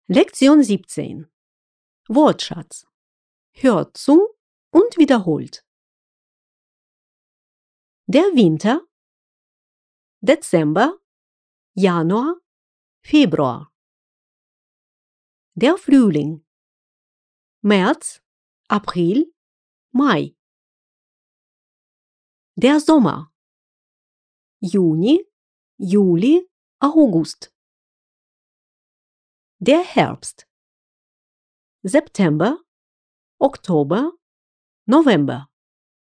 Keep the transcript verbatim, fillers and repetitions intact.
Lektion siebzehn. Wortschatz. Hört zu und wiederholt. Der Winter, Dezember, Januar, Februar. Der Frühling, März, April, Mai. Der Sommer, Juni, Juli, August. Der Herbst, September, Oktober, November.